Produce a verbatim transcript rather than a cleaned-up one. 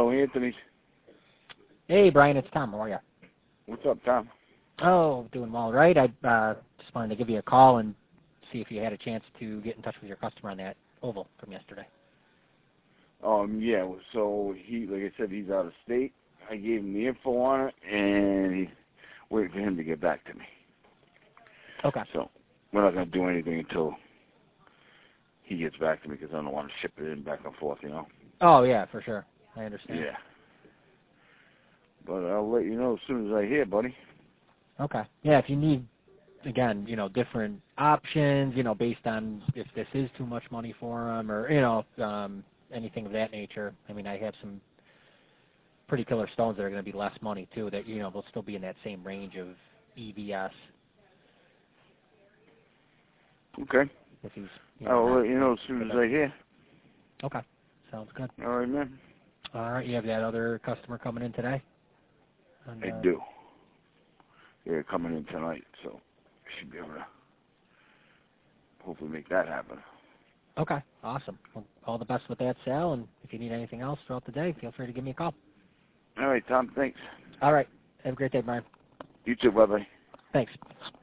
Hello, Anthony. Hey, Brian, it's Tom. How are you? What's up, Tom? Oh, doing well, right? I uh, just wanted to give you a call and see if you had a chance to get in touch with your customer on that oval from yesterday. Um, yeah, so he, like I said, he's out of state. I gave him the info on it, and he waiting for him to get back to me. Okay. So we're not going to do anything until he gets back to me because I don't want to ship it in back and forth, you know? Oh, yeah, for sure. I understand. Yeah. But I'll let you know as soon as I hear, buddy. Okay. Yeah, if you need, again, you know, different options, you know, based on if this is too much money for them or, you know, um, anything of that nature. I mean, I have some pretty killer stones that are going to be less money, too, that, you know, will still be in that same range of E V S. Okay. If he's, you know, I'll not, let you know as soon as I hear. Okay. Sounds good. All right, man. All right. You have that other customer coming in today? And, I uh, do. They're coming in tonight, so I should be able to hopefully make that happen. Okay. Awesome. Well, all the best with that, Sal. And if you need anything else throughout the day, feel free to give me a call. All right, Tom. Thanks. All right. Have a great day, Brian. You too. Bye-bye. Thanks.